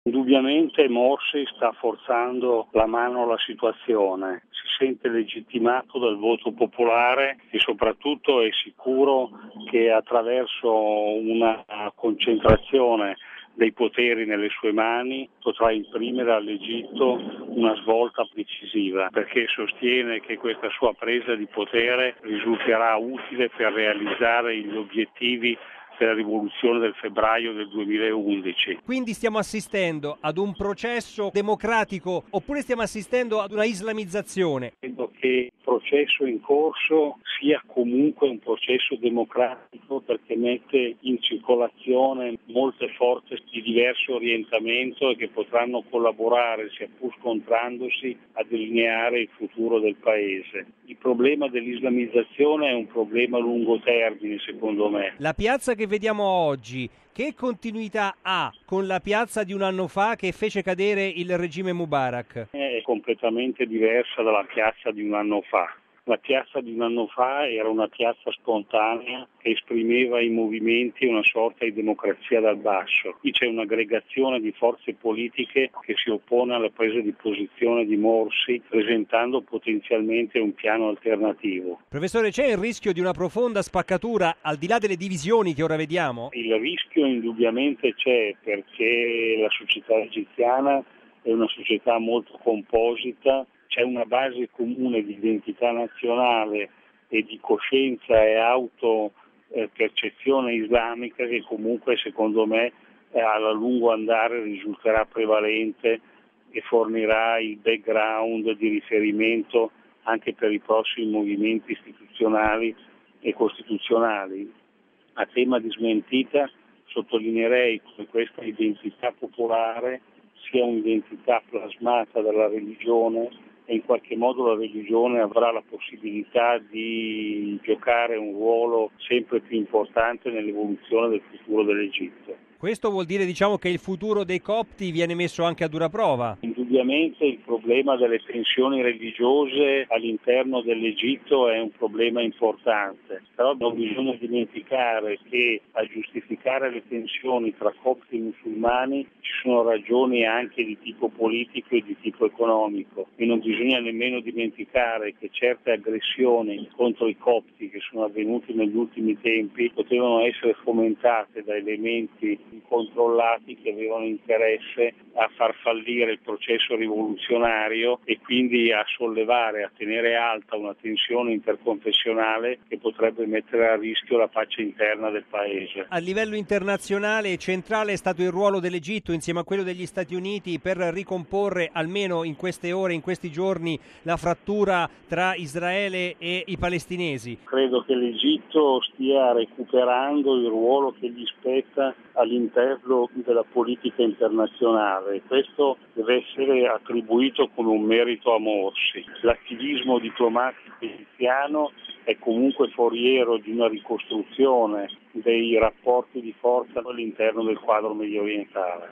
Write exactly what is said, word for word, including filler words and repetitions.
Indubbiamente Morsi sta forzando la mano alla situazione, si sente legittimato dal voto popolare e soprattutto è sicuro che attraverso una concentrazione dei poteri nelle sue mani potrà imprimere all'Egitto una svolta decisiva, perché sostiene che questa sua presa di potere risulterà utile per realizzare gli obiettivi della rivoluzione del febbraio del duemilaundici. Quindi stiamo assistendo ad un processo democratico oppure stiamo assistendo ad una islamizzazione? Credo che il processo in corso sia comunque un processo democratico perché mette in circolazione molte forze di diverso orientamento e che potranno collaborare, sia pur scontrandosi, a delineare il futuro del paese. Il problema dell'islamizzazione è un problema a lungo termine, secondo me. La piazza che vediamo oggi, che continuità ha con la piazza di un anno fa che fece cadere il regime Mubarak? È completamente diversa dalla piazza di un anno fa. La piazza di un anno fa era una piazza spontanea che esprimeva i movimenti e una sorta di democrazia dal basso. Qui c'è un'aggregazione di forze politiche che si oppone alla presa di posizione di Morsi, presentando potenzialmente un piano alternativo. Professore, c'è il rischio di una profonda spaccatura al di là delle divisioni che ora vediamo? Il rischio indubbiamente c'è perché la società egiziana è una società molto composita. C'è una base comune di identità nazionale e di coscienza e autopercezione islamica che comunque secondo me alla lungo andare risulterà prevalente e fornirà il background di riferimento anche per i prossimi movimenti istituzionali e costituzionali. A tema di smentita sottolineerei come questa identità popolare sia un'identità plasmata dalla religione e in qualche modo la religione avrà la possibilità di giocare un ruolo sempre più importante nell'evoluzione del futuro dell'Egitto. Questo vuol dire, diciamo, che il futuro dei copti viene messo anche a dura prova? Indubbiamente il problema delle tensioni religiose all'interno dell'Egitto è un problema importante, però non bisogna dimenticare che a giustificare le tensioni tra copti e musulmani ci sono ragioni anche di tipo politico e di tipo economico e non bisogna nemmeno dimenticare che certe aggressioni contro i copti che sono avvenute negli ultimi tempi potevano essere fomentate da elementi incontrollati che avevano interesse a far fallire il processo rivoluzionario e quindi a sollevare, a tenere alta una tensione interconfessionale che potrebbe mettere a rischio la pace interna del paese. A livello internazionale centrale è stato il ruolo dell'Egitto insieme a quello degli Stati Uniti per ricomporre almeno in queste ore, in questi giorni, la frattura tra Israele e i palestinesi. Credo che l'Egitto stia recuperando il ruolo che gli spetta all'interno della politica internazionale. Questo deve essere attribuito come un merito a Morsi. L'attivismo diplomatico egiziano è comunque foriero di una ricostruzione dei rapporti di forza all'interno del quadro mediorientale.